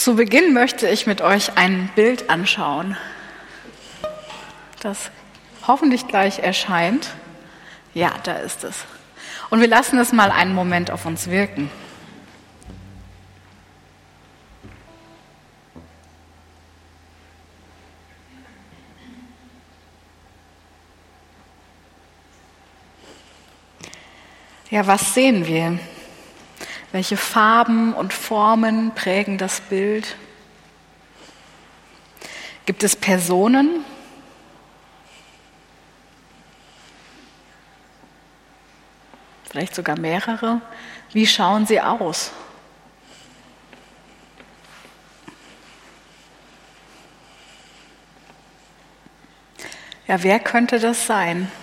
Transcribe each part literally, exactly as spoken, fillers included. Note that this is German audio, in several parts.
Zu Beginn möchte ich mit euch ein Bild anschauen, das hoffentlich gleich erscheint. Ja, da ist es. Und wir lassen es mal einen Moment auf uns wirken. Ja, was sehen wir? Welche Farben und Formen prägen das Bild? Gibt es Personen? Vielleicht sogar mehrere? Wie schauen sie aus? Ja, wer könnte das sein?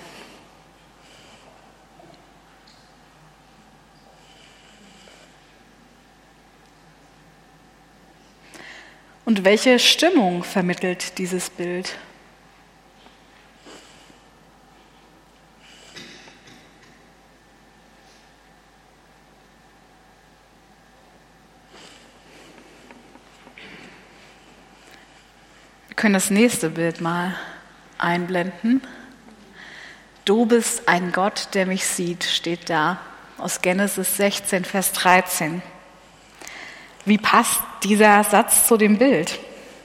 Und welche Stimmung vermittelt dieses Bild? Wir können das nächste Bild mal einblenden. Du bist ein Gott, der mich sieht, steht da aus Genesis sechzehn, Vers dreizehn. Wie passt dieser Satz zu dem Bild?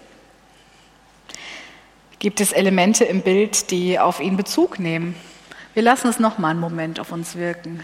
Gibt es Elemente im Bild, die auf ihn Bezug nehmen? Wir lassen es noch mal einen Moment auf uns wirken.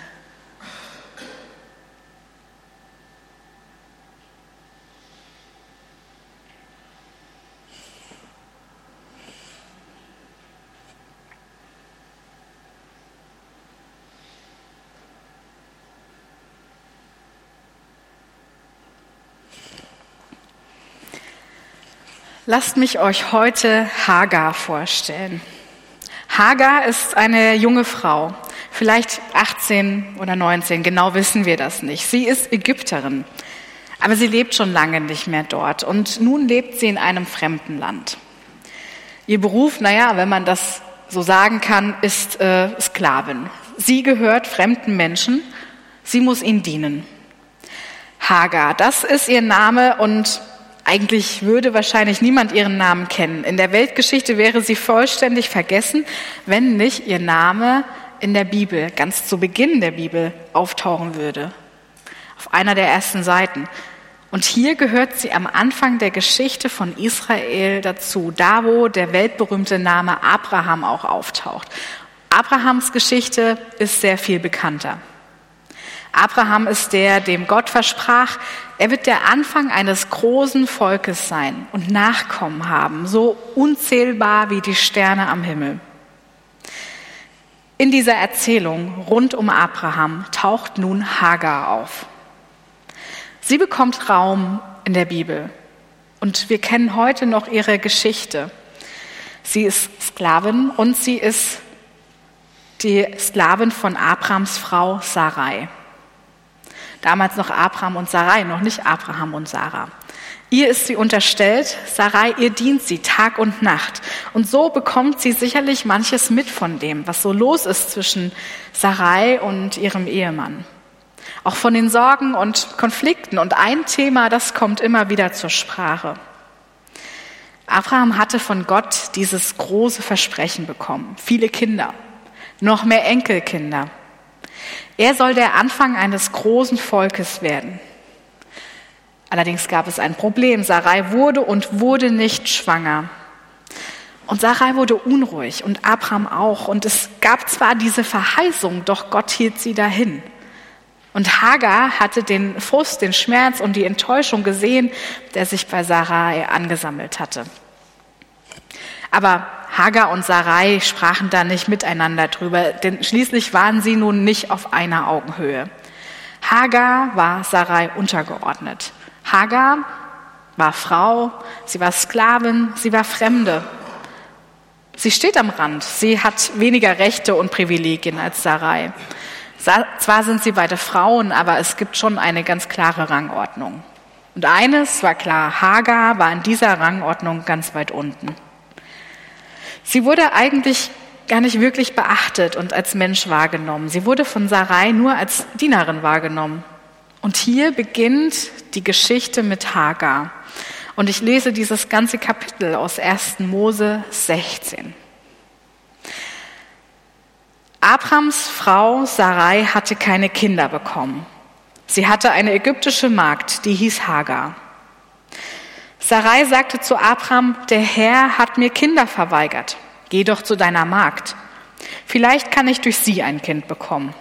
Lasst mich euch heute Hagar vorstellen. Hagar ist eine junge Frau, vielleicht achtzehn oder neunzehn, genau wissen wir das nicht. Sie ist Ägypterin, aber sie lebt schon lange nicht mehr dort und nun lebt sie in einem fremden Land. Ihr Beruf, naja, wenn man das so sagen kann, ist äh, Sklavin. Sie gehört fremden Menschen, sie muss ihnen dienen. Hagar, das ist ihr Name und eigentlich würde wahrscheinlich niemand ihren Namen kennen. In der Weltgeschichte wäre sie vollständig vergessen, wenn nicht ihr Name in der Bibel, ganz zu Beginn der Bibel, auftauchen würde. Auf einer der ersten Seiten. Und hier gehört sie am Anfang der Geschichte von Israel dazu, da wo der weltberühmte Name Abraham auch auftaucht. Abrahams Geschichte ist sehr viel bekannter. Abraham ist der, dem Gott versprach, er wird der Anfang eines großen Volkes sein und Nachkommen haben, so unzählbar wie die Sterne am Himmel. In dieser Erzählung rund um Abraham taucht nun Hagar auf. Sie bekommt Raum in der Bibel und wir kennen heute noch ihre Geschichte. Sie ist Sklavin und sie ist die Sklavin von Abrahams Frau Sarai. Damals noch Abraham und Sarai, noch nicht Abraham und Sarah. Ihr ist sie unterstellt, Sarai, ihr dient sie Tag und Nacht. Und so bekommt sie sicherlich manches mit von dem, was so los ist zwischen Sarai und ihrem Ehemann. Auch von den Sorgen und Konflikten. Und ein Thema, das kommt immer wieder zur Sprache. Abraham hatte von Gott dieses große Versprechen bekommen. Viele Kinder, noch mehr Enkelkinder. Er soll der Anfang eines großen Volkes werden. Allerdings gab es ein Problem. Sarai wurde und wurde nicht schwanger. Und Sarai wurde unruhig und Abraham auch. Und es gab zwar diese Verheißung, doch Gott hielt sie dahin. Und Hagar hatte den Frust, den Schmerz und die Enttäuschung gesehen, der sich bei Sarai angesammelt hatte. Aber Hagar und Sarai sprachen da nicht miteinander drüber, denn schließlich waren sie nun nicht auf einer Augenhöhe. Hagar war Sarai untergeordnet. Hagar war Frau, sie war Sklavin, sie war Fremde. Sie steht am Rand, sie hat weniger Rechte und Privilegien als Sarai. Zwar sind sie beide Frauen, aber es gibt schon eine ganz klare Rangordnung. Und eines war klar, Hagar war in dieser Rangordnung ganz weit unten. Sie wurde eigentlich gar nicht wirklich beachtet und als Mensch wahrgenommen. Sie wurde von Sarai nur als Dienerin wahrgenommen. Und hier beginnt die Geschichte mit Hagar. Und ich lese dieses ganze Kapitel aus ersten Mose sechzehn. Abrams Frau Sarai hatte keine Kinder bekommen. Sie hatte eine ägyptische Magd, die hieß Hagar. Sarai sagte zu Abram, der Herr hat mir Kinder verweigert. Geh doch zu deiner Magd. Vielleicht kann ich durch sie ein Kind bekommen.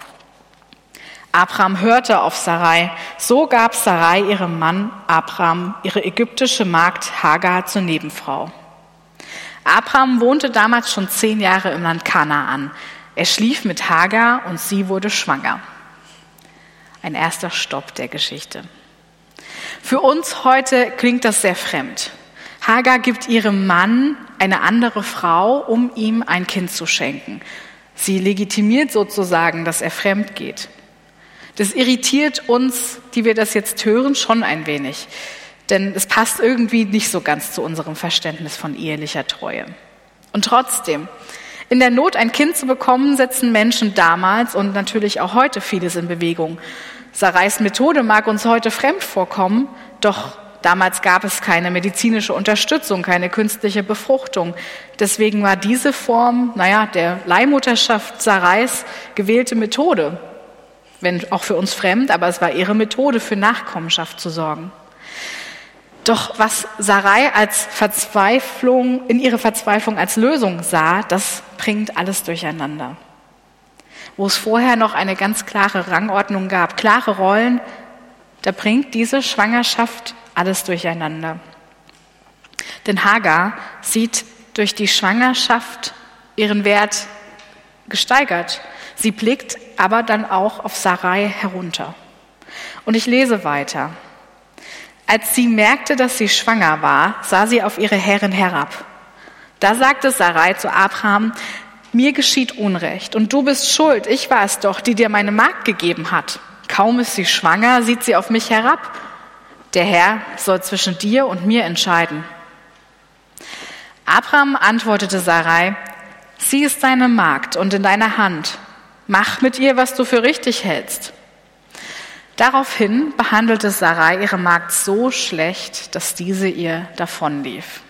Abram hörte auf Sarai. So gab Sarai ihrem Mann Abram ihre ägyptische Magd Hagar zur Nebenfrau. Abram wohnte damals schon zehn Jahre im Land Kanaan. Er schlief mit Hagar und sie wurde schwanger. Ein erster Stopp der Geschichte. Für uns heute klingt das sehr fremd. Hagar gibt ihrem Mann eine andere Frau, um ihm ein Kind zu schenken. Sie legitimiert sozusagen, dass er fremd geht. Das irritiert uns, die wir das jetzt hören, schon ein wenig. Denn es passt irgendwie nicht so ganz zu unserem Verständnis von ehelicher Treue. Und trotzdem, in der Not ein Kind zu bekommen, setzen Menschen damals und natürlich auch heute vieles in Bewegung. Sarais Methode mag uns heute fremd vorkommen, doch damals gab es keine medizinische Unterstützung, keine künstliche Befruchtung. Deswegen war diese Form, naja, der Leihmutterschaft Sarais gewählte Methode. Wenn auch für uns fremd, aber es war ihre Methode, für Nachkommenschaft zu sorgen. Doch was Sarai als Verzweiflung, in ihre Verzweiflung als Lösung sah, das bringt alles durcheinander. Wo es vorher noch eine ganz klare Rangordnung gab, klare Rollen, da bringt diese Schwangerschaft alles durcheinander. Denn Hagar sieht durch die Schwangerschaft ihren Wert gesteigert. Sie blickt aber dann auch auf Sarai herunter. Und ich lese weiter. Als sie merkte, dass sie schwanger war, sah sie auf ihre Herrin herab. Da sagte Sarai zu Abram, mir geschieht Unrecht und du bist schuld, ich war es doch, die dir meine Magd gegeben hat. Kaum ist sie schwanger, sieht sie auf mich herab. Der Herr soll zwischen dir und mir entscheiden. Abram antwortete Sarai, sie ist deine Magd und in deiner Hand. Mach mit ihr, was du für richtig hältst. Daraufhin behandelte Sarai ihre Magd so schlecht, dass diese ihr davonlief.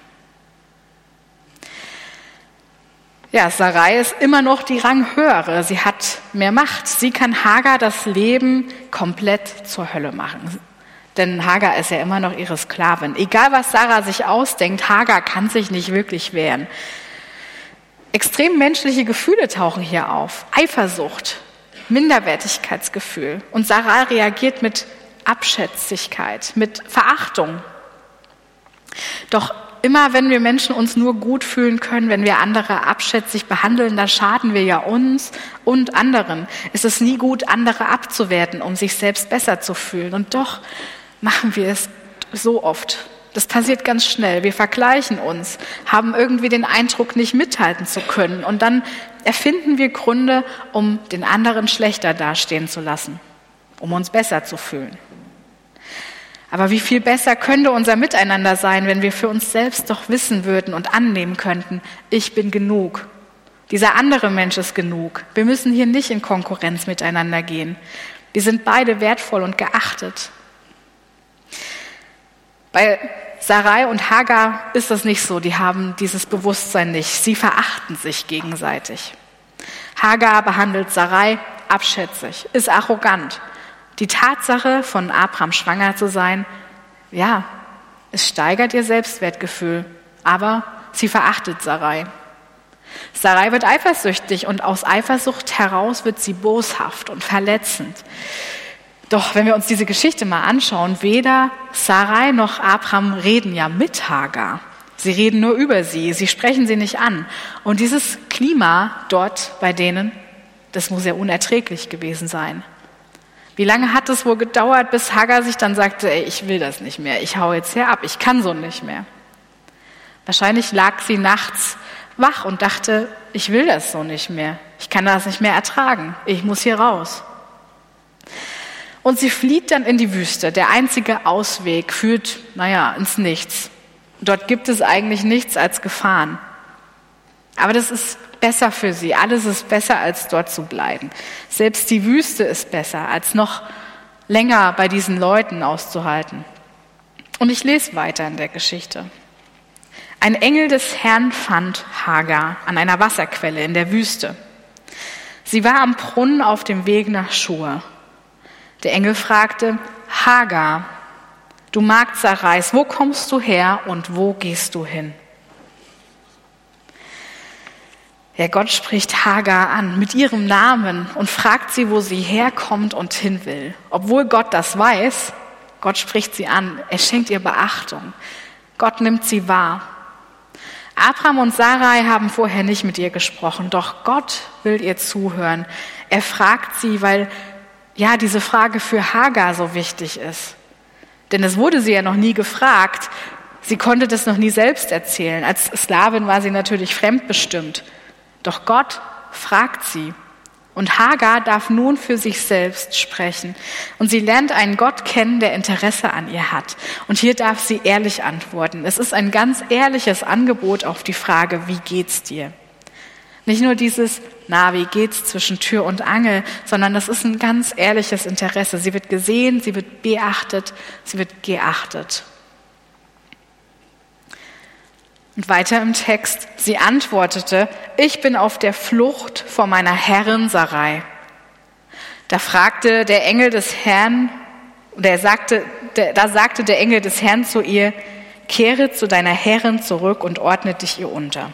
Ja, Sarai ist immer noch die Ranghöhere. Sie hat mehr Macht. Sie kann Hagar das Leben komplett zur Hölle machen. Denn Hagar ist ja immer noch ihre Sklavin. Egal, was Sarah sich ausdenkt, Hagar kann sich nicht wirklich wehren. Extrem menschliche Gefühle tauchen hier auf. Eifersucht, Minderwertigkeitsgefühl. Und Sarah reagiert mit Abschätzigkeit, mit Verachtung. Doch immer wenn wir Menschen uns nur gut fühlen können, wenn wir andere abschätzig behandeln, dann schaden wir ja uns und anderen. Es ist nie gut, andere abzuwerten, um sich selbst besser zu fühlen. Und doch machen wir es so oft. Das passiert ganz schnell. Wir vergleichen uns, haben irgendwie den Eindruck, nicht mithalten zu können. Und dann erfinden wir Gründe, um den anderen schlechter dastehen zu lassen, um uns besser zu fühlen. Aber wie viel besser könnte unser Miteinander sein, wenn wir für uns selbst doch wissen würden und annehmen könnten, ich bin genug. Dieser andere Mensch ist genug. Wir müssen hier nicht in Konkurrenz miteinander gehen. Wir sind beide wertvoll und geachtet. Bei Sarai und Hagar ist das nicht so. Die haben dieses Bewusstsein nicht. Sie verachten sich gegenseitig. Hagar behandelt Sarai abschätzig, ist arrogant. Die Tatsache, von Abram schwanger zu sein, ja, es steigert ihr Selbstwertgefühl, aber sie verachtet Sarai. Sarai wird eifersüchtig und aus Eifersucht heraus wird sie boshaft und verletzend. Doch wenn wir uns diese Geschichte mal anschauen, weder Sarai noch Abram reden ja mit Hagar. Sie reden nur über sie, sie sprechen sie nicht an. Und dieses Klima dort bei denen, das muss ja unerträglich gewesen sein. Wie lange hat es wohl gedauert, bis Hagar sich dann sagte, ey, ich will das nicht mehr, ich hau jetzt hier ab, ich kann so nicht mehr. Wahrscheinlich lag sie nachts wach und dachte, ich will das so nicht mehr, ich kann das nicht mehr ertragen, ich muss hier raus. Und sie flieht dann in die Wüste. Der einzige Ausweg führt, naja, ins Nichts. Dort gibt es eigentlich nichts als Gefahren. Aber das ist besser für sie. Alles ist besser, als dort zu bleiben. Selbst die Wüste ist besser, als noch länger bei diesen Leuten auszuhalten. Und ich lese weiter in der Geschichte. Ein Engel des Herrn fand Hagar an einer Wasserquelle in der Wüste. Sie war am Brunnen auf dem Weg nach Schur. Der Engel fragte, Hagar, du Magd Sarais, wo kommst du her und wo gehst du hin? Ja, Gott spricht Hagar an mit ihrem Namen und fragt sie, wo sie herkommt und hin will. Obwohl Gott das weiß, Gott spricht sie an, er schenkt ihr Beachtung. Gott nimmt sie wahr. Abraham und Sarai haben vorher nicht mit ihr gesprochen, doch Gott will ihr zuhören. Er fragt sie, weil ja diese Frage für Hagar so wichtig ist. Denn es wurde sie ja noch nie gefragt. Sie konnte das noch nie selbst erzählen. Als Sklavin war sie natürlich fremdbestimmt. Doch Gott fragt sie. Und Hagar darf nun für sich selbst sprechen. Und sie lernt einen Gott kennen, der Interesse an ihr hat. Und hier darf sie ehrlich antworten. Es ist ein ganz ehrliches Angebot auf die Frage, wie geht's dir? Nicht nur dieses, na, wie geht's zwischen Tür und Angel, sondern das ist ein ganz ehrliches Interesse. Sie wird gesehen, sie wird beachtet, sie wird geachtet. Und weiter im Text, sie antwortete, ich bin auf der Flucht vor meiner Herrin Sarai. Da fragte der Engel des Herrn, der sagte, der, da sagte der Engel des Herrn zu ihr, kehre zu deiner Herrin zurück und ordne dich ihr unter.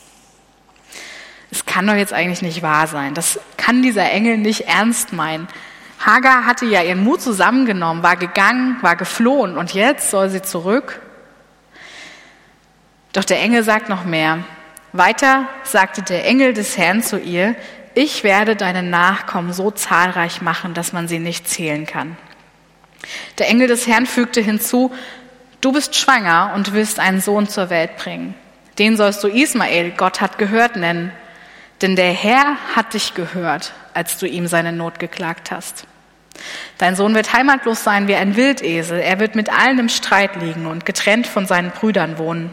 Es kann doch jetzt eigentlich nicht wahr sein. Das kann dieser Engel nicht ernst meinen. Hagar hatte ja ihren Mut zusammengenommen, war gegangen, war geflohen und jetzt soll sie zurück. Doch der Engel sagt noch mehr. Weiter sagte der Engel des Herrn zu ihr, ich werde deine Nachkommen so zahlreich machen, dass man sie nicht zählen kann. Der Engel des Herrn fügte hinzu, du bist schwanger und wirst einen Sohn zur Welt bringen. Den sollst du Ismael, Gott hat gehört, nennen. Denn der Herr hat dich gehört, als du ihm seine Not geklagt hast. Dein Sohn wird heimatlos sein wie ein Wildesel. Er wird mit allen im Streit liegen und getrennt von seinen Brüdern wohnen.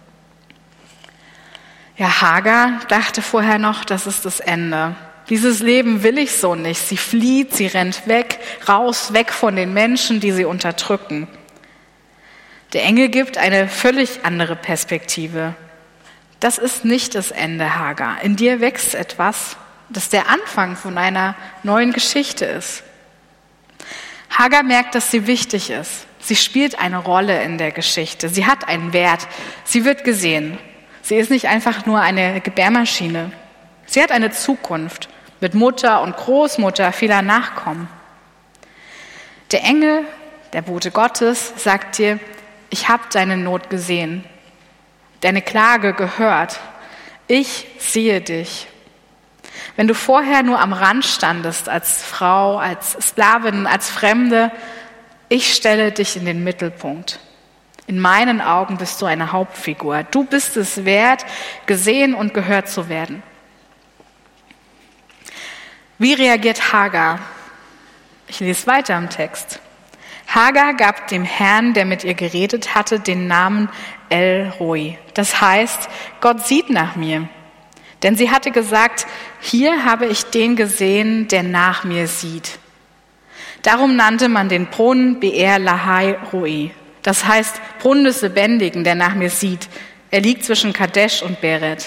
Ja, Hagar dachte vorher noch, das ist das Ende. Dieses Leben will ich so nicht. Sie flieht, sie rennt weg, raus, weg von den Menschen, die sie unterdrücken. Der Engel gibt eine völlig andere Perspektive. Das ist nicht das Ende, Hagar. In dir wächst etwas, das der Anfang von einer neuen Geschichte ist. Hagar merkt, dass sie wichtig ist. Sie spielt eine Rolle in der Geschichte. Sie hat einen Wert. Sie wird gesehen. Sie ist nicht einfach nur eine Gebärmaschine. Sie hat eine Zukunft mit Mutter und Großmutter vieler Nachkommen. Der Engel, der Bote Gottes, sagt dir, ich habe deine Not gesehen, deine Klage gehört. Ich sehe dich. Wenn du vorher nur am Rand standest, als Frau, als Sklavin, als Fremde, ich stelle dich in den Mittelpunkt. In meinen Augen bist du eine Hauptfigur. Du bist es wert, gesehen und gehört zu werden. Wie reagiert Hagar? Ich lese weiter im Text. Hagar gab dem Herrn, der mit ihr geredet hatte, den Namen El Roi. Das heißt, Gott sieht nach mir. Denn sie hatte gesagt, hier habe ich den gesehen, der nach mir sieht. Darum nannte man den Brunnen Be'er Lahai Roi. Das heißt, Brunnen des Lebendigen, der nach mir sieht. Er liegt zwischen Kadesh und Beret.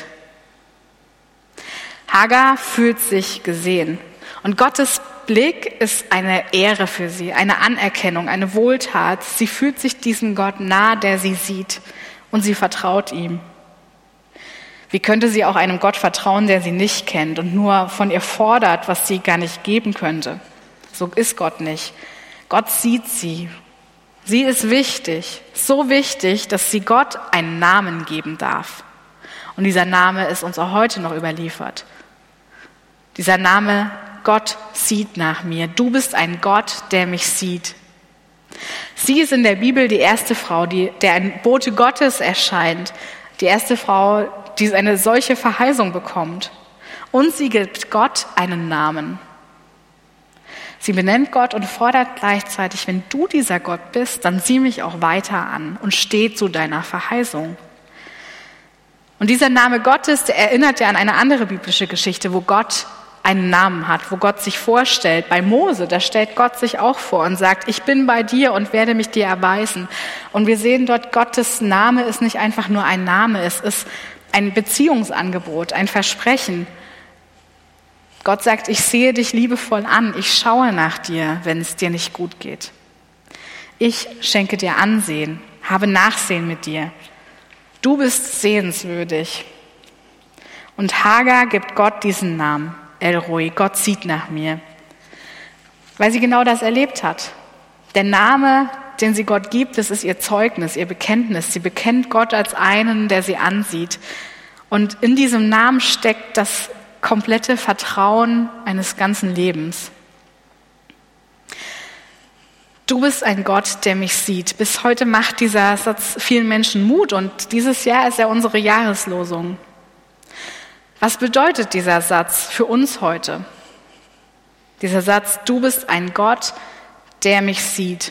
Hagar fühlt sich gesehen. Und Gottes Blick ist eine Ehre für sie, eine Anerkennung, eine Wohltat. Sie fühlt sich diesem Gott nah, der sie sieht. Und sie vertraut ihm. Wie könnte sie auch einem Gott vertrauen, der sie nicht kennt und nur von ihr fordert, was sie gar nicht geben könnte? So ist Gott nicht. Gott sieht sie. Sie ist wichtig, so wichtig, dass sie Gott einen Namen geben darf. Und dieser Name ist uns auch heute noch überliefert. Dieser Name, Gott sieht nach mir. Du bist ein Gott, der mich sieht. Sie ist in der Bibel die erste Frau, die, der ein Bote Gottes erscheint. Die erste Frau, die eine solche Verheißung bekommt. Und sie gibt Gott einen Namen. Sie benennt Gott und fordert gleichzeitig, wenn du dieser Gott bist, dann sieh mich auch weiter an und steh zu deiner Verheißung. Und dieser Name Gottes, der erinnert ja an eine andere biblische Geschichte, wo Gott einen Namen hat, wo Gott sich vorstellt. Bei Mose, da stellt Gott sich auch vor und sagt, ich bin bei dir und werde mich dir erweisen. Und wir sehen dort, Gottes Name ist nicht einfach nur ein Name, es ist ein Beziehungsangebot, ein Versprechen. Gott sagt, ich sehe dich liebevoll an, ich schaue nach dir, wenn es dir nicht gut geht. Ich schenke dir Ansehen, habe Nachsehen mit dir. Du bist sehenswürdig. Und Hagar gibt Gott diesen Namen, El Roi, Gott sieht nach mir, weil sie genau das erlebt hat. Der Name, den sie Gott gibt, das ist ihr Zeugnis, ihr Bekenntnis. Sie bekennt Gott als einen, der sie ansieht. Und in diesem Namen steckt das komplette Vertrauen eines ganzen Lebens. Du bist ein Gott, der mich sieht. Bis heute macht dieser Satz vielen Menschen Mut und dieses Jahr ist ja unsere Jahreslosung. Was bedeutet dieser Satz für uns heute? Dieser Satz, du bist ein Gott, der mich sieht.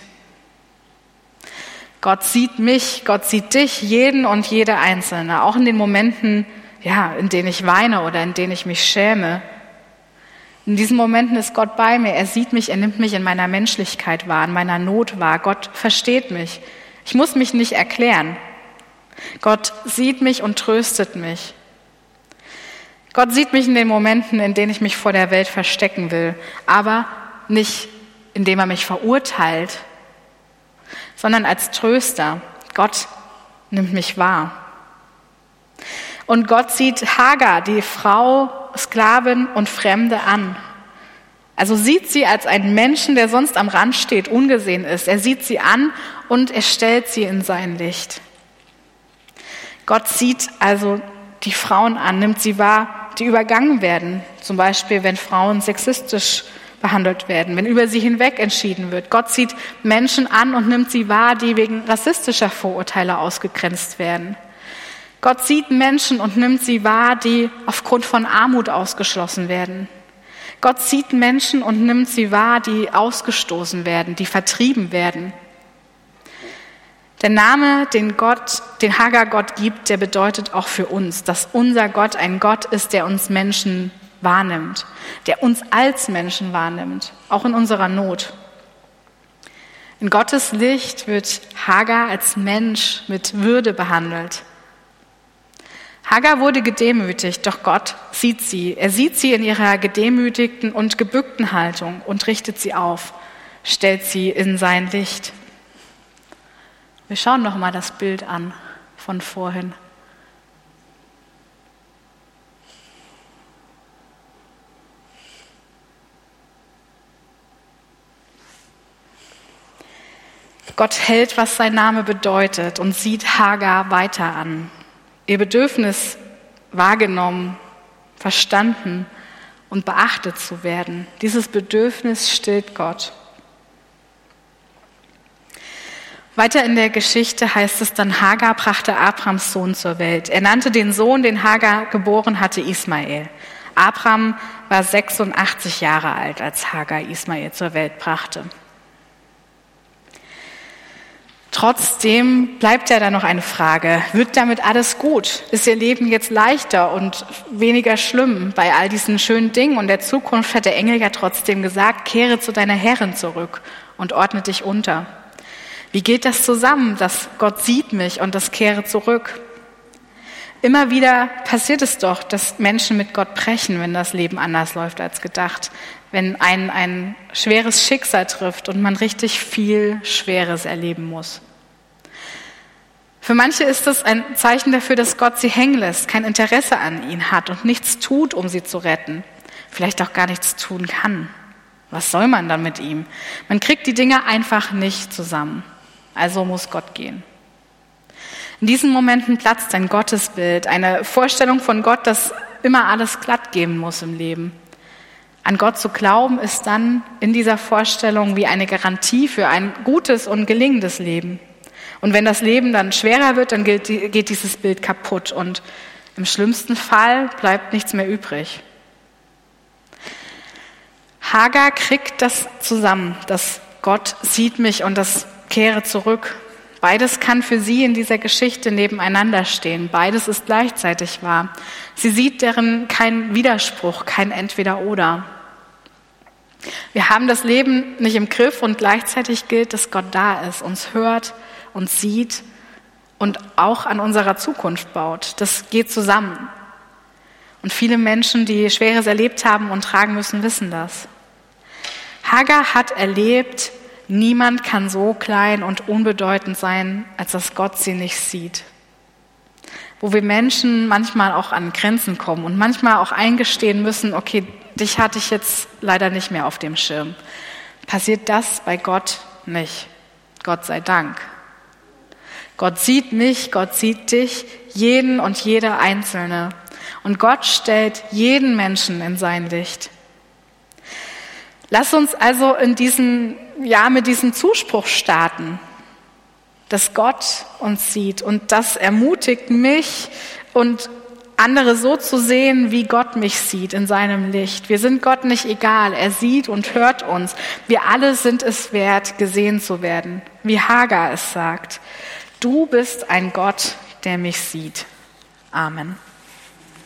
Gott sieht mich, Gott sieht dich, jeden und jede Einzelne, auch in den Momenten, ja, in denen ich weine oder in denen ich mich schäme. In diesen Momenten ist Gott bei mir. Er sieht mich, er nimmt mich in meiner Menschlichkeit wahr, in meiner Not wahr. Gott versteht mich. Ich muss mich nicht erklären. Gott sieht mich und tröstet mich. Gott sieht mich in den Momenten, in denen ich mich vor der Welt verstecken will, aber nicht, indem er mich verurteilt, sondern als Tröster. Gott nimmt mich wahr. Und Gott sieht Hagar, die Frau, Sklavin und Fremde an. Also sieht sie als einen Menschen, der sonst am Rand steht, ungesehen ist. Er sieht sie an und er stellt sie in sein Licht. Gott sieht also die Frauen an, nimmt sie wahr, die übergangen werden. Zum Beispiel, wenn Frauen sexistisch behandelt werden, wenn über sie hinweg entschieden wird. Gott sieht Menschen an und nimmt sie wahr, die wegen rassistischer Vorurteile ausgegrenzt werden. Gott sieht Menschen und nimmt sie wahr, die aufgrund von Armut ausgeschlossen werden. Gott sieht Menschen und nimmt sie wahr, die ausgestoßen werden, die vertrieben werden. Der Name, den Gott, den Hagar Gott gibt, der bedeutet auch für uns, dass unser Gott ein Gott ist, der uns Menschen wahrnimmt, der uns als Menschen wahrnimmt, auch in unserer Not. In Gottes Licht wird Hagar als Mensch mit Würde behandelt. Hagar wurde gedemütigt, doch Gott sieht sie. Er sieht sie in ihrer gedemütigten und gebückten Haltung und richtet sie auf, stellt sie in sein Licht. Wir schauen noch mal das Bild an von vorhin. Gott hält, was sein Name bedeutet und sieht Hagar weiter an. Ihr Bedürfnis wahrgenommen, verstanden und beachtet zu werden. Dieses Bedürfnis stillt Gott. Weiter in der Geschichte heißt es dann, Hagar brachte Abrams Sohn zur Welt. Er nannte den Sohn, den Hagar geboren hatte, Ismael. Abram war sechsundachtzig Jahre alt, als Hagar Ismael zur Welt brachte. Trotzdem bleibt ja da noch eine Frage, wird damit alles gut? Ist ihr Leben jetzt leichter und weniger schlimm bei all diesen schönen Dingen? Und in der Zukunft hat der Engel ja trotzdem gesagt, kehre zu deiner Herrin zurück und ordne dich unter. Wie geht das zusammen, dass Gott sieht mich und das kehre zurück? Immer wieder passiert es doch, dass Menschen mit Gott brechen, wenn das Leben anders läuft als gedacht. Wenn einen ein schweres Schicksal trifft und man richtig viel Schweres erleben muss. Für manche ist das ein Zeichen dafür, dass Gott sie hängen lässt, kein Interesse an ihnen hat und nichts tut, um sie zu retten. Vielleicht auch gar nichts tun kann. Was soll man dann mit ihm? Man kriegt die Dinge einfach nicht zusammen. Also muss Gott gehen. In diesen Momenten platzt ein Gottesbild, eine Vorstellung von Gott, dass immer alles glatt gehen muss im Leben. An Gott zu glauben, ist dann in dieser Vorstellung wie eine Garantie für ein gutes und gelingendes Leben. Und wenn das Leben dann schwerer wird, dann geht dieses Bild kaputt und im schlimmsten Fall bleibt nichts mehr übrig. Hagar kriegt das zusammen, dass Gott sieht mich und das kehre zurück. Beides kann für sie in dieser Geschichte nebeneinander stehen. Beides ist gleichzeitig wahr. Sie sieht darin keinen Widerspruch, kein Entweder-Oder. Wir haben das Leben nicht im Griff und gleichzeitig gilt, dass Gott da ist, uns hört, uns sieht und auch an unserer Zukunft baut. Das geht zusammen. Und viele Menschen, die Schweres erlebt haben und tragen müssen, wissen das. Hagar hat erlebt, niemand kann so klein und unbedeutend sein, als dass Gott sie nicht sieht. Wo wir Menschen manchmal auch an Grenzen kommen und manchmal auch eingestehen müssen, okay, dich hatte ich jetzt leider nicht mehr auf dem Schirm. Passiert das bei Gott nicht. Gott sei Dank. Gott sieht mich, Gott sieht dich, jeden und jede Einzelne. Und Gott stellt jeden Menschen in sein Licht. Lass uns also in diesem Jahr mit diesem Zuspruch starten, dass Gott uns sieht. Und das ermutigt mich und andere so zu sehen, wie Gott mich sieht in seinem Licht. Wir sind Gott nicht egal, er sieht und hört uns. Wir alle sind es wert, gesehen zu werden, wie Hagar es sagt. Du bist ein Gott, der mich sieht. Amen.